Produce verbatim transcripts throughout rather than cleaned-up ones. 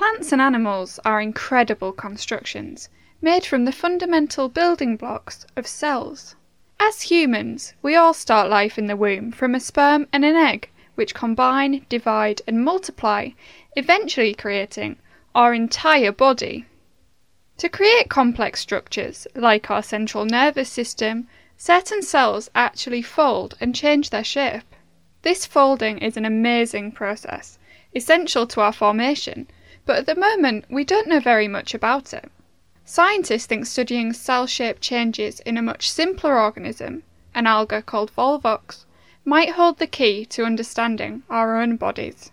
Plants and animals are incredible constructions, made from the fundamental building blocks of cells. As humans, we all start life in the womb from a sperm and an egg, which combine, divide and multiply, eventually creating our entire body. To create complex structures, like our central nervous system, certain cells actually fold and change their shape. This folding is an amazing process, essential to our formation, but at the moment we don't know very much about it. Scientists think studying cell shape changes in a much simpler organism, an alga called Volvox, might hold the key to understanding our own bodies.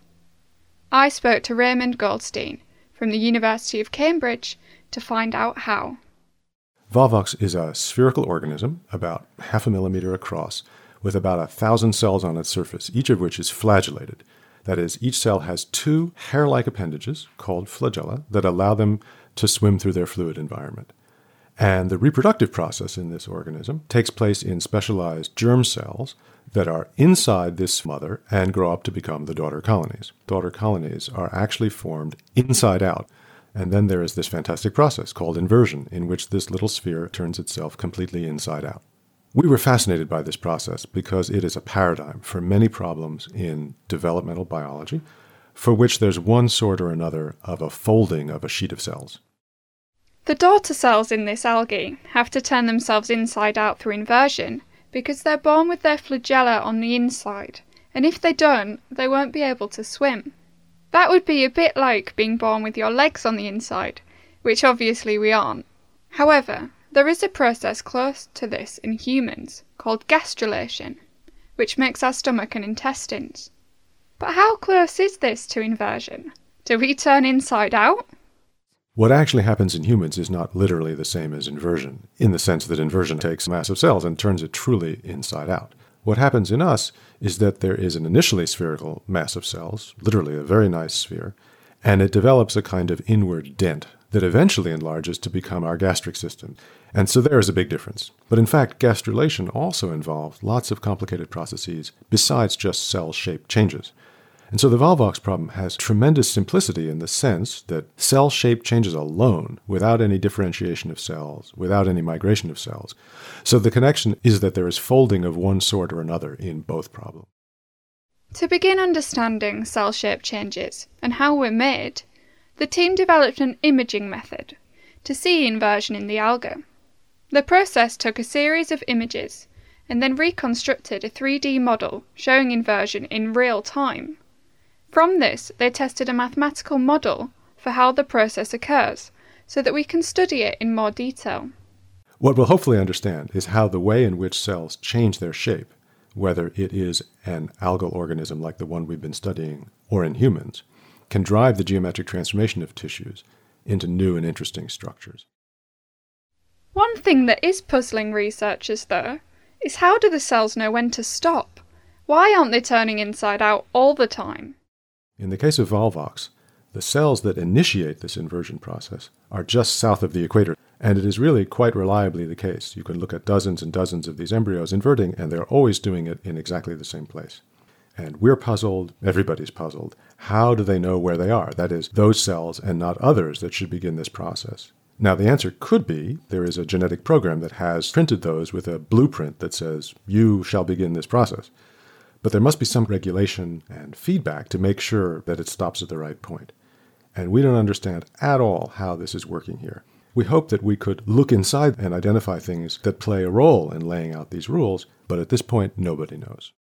I spoke to Raymond Goldstein from the University of Cambridge to find out how. Volvox is a spherical organism about half a millimeter across, with about a thousand cells on its surface, each of which is flagellated. That is, each cell has two hair-like appendages, called flagella, that allow them to swim through their fluid environment. And the reproductive process in this organism takes place in specialized germ cells that are inside this mother and grow up to become the daughter colonies. Daughter colonies are actually formed inside out. And then there is this fantastic process called inversion, in which this little sphere turns itself completely inside out. We were fascinated by this process because it is a paradigm for many problems in developmental biology, for which there's one sort or another of a folding of a sheet of cells. The daughter cells in this algae have to turn themselves inside out through inversion because they're born with their flagella on the inside, and if they don't, they won't be able to swim. That would be a bit like being born with your legs on the inside, which obviously we aren't. However, there is a process close to this in humans called gastrulation, which makes our stomach and intestines. But how close is this to inversion? Do we turn inside out? What actually happens in humans is not literally the same as inversion, in the sense that inversion takes mass of cells and turns it truly inside out. What happens in us is that there is an initially spherical mass of cells, literally a very nice sphere, and it develops a kind of inward dent that eventually enlarges to become our gastric system. And so there is a big difference. But in fact, gastrulation also involves lots of complicated processes besides just cell shape changes. And so the Volvox problem has tremendous simplicity in the sense that cell shape changes alone, without any differentiation of cells, without any migration of cells. So the connection is that there is folding of one sort or another in both problems. To begin understanding cell shape changes and how we're made, the team developed an imaging method to see inversion in the alga. The process took a series of images and then reconstructed a three D model showing inversion in real time. From this, they tested a mathematical model for how the process occurs, so that we can study it in more detail. What we'll hopefully understand is how the way in which cells change their shape, whether it is an algal organism like the one we've been studying or in humans, can drive the geometric transformation of tissues into new and interesting structures. One thing that is puzzling researchers, though, is how do the cells know when to stop? Why aren't they turning inside out all the time? In the case of Volvox, the cells that initiate this inversion process are just south of the equator, and it is really quite reliably the case. You can look at dozens and dozens of these embryos inverting, and they're always doing it in exactly the same place. And we're puzzled, everybody's puzzled. How do they know where they are? That is, those cells and not others that should begin this process. Now, the answer could be there is a genetic program that has printed those with a blueprint that says, you shall begin this process. But there must be some regulation and feedback to make sure that it stops at the right point. And we don't understand at all how this is working here. We hope that we could look inside and identify things that play a role in laying out these rules, but at this point, nobody knows.